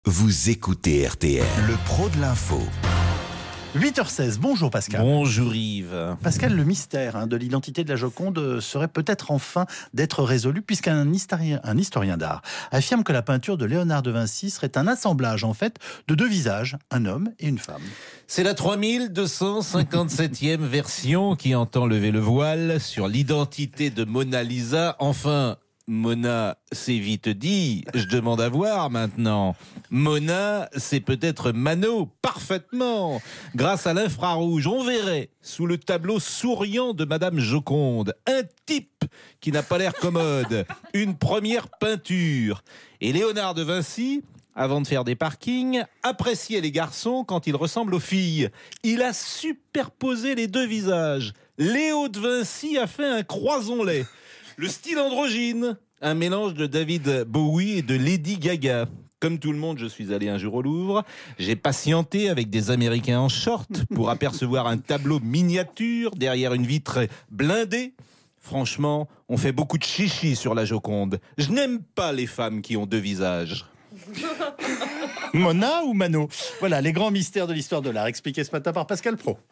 Vous écoutez RTL, le pro de l'info. 8h16, bonjour Pascal. Bonjour Yves. Pascal, le mystère de l'identité de la Joconde serait peut-être enfin d'être résolu, puisqu'un historien d'art affirme que la peinture de Léonard de Vinci serait un assemblage en fait de deux visages, un homme et une femme. C'est la 3257e version qui entend lever le voile sur l'identité de Mona Lisa. Enfin, Mona, c'est vite dit, je demande à voir maintenant. Mona, c'est peut-être Mano, parfaitement. Grâce à l'infrarouge, on verrait, sous le tableau souriant de Madame Joconde, un type qui n'a pas l'air commode, une première peinture. Et Léonard de Vinci, avant de faire des parkings, appréciait les garçons quand ils ressemblent aux filles. Il a superposé les deux visages. Léo de Vinci a fait un croisons-les. Le style androgyne, un mélange de David Bowie et de Lady Gaga. Comme tout le monde, je suis allé un jour au Louvre. J'ai patienté avec des Américains en short pour apercevoir un tableau miniature derrière une vitre blindée. Franchement, on fait beaucoup de chichi sur la Joconde. Je n'aime pas les femmes qui ont deux visages. Mona ou Mano? Voilà, les grands mystères de l'histoire de l'art expliqués ce matin par Pascal Pro.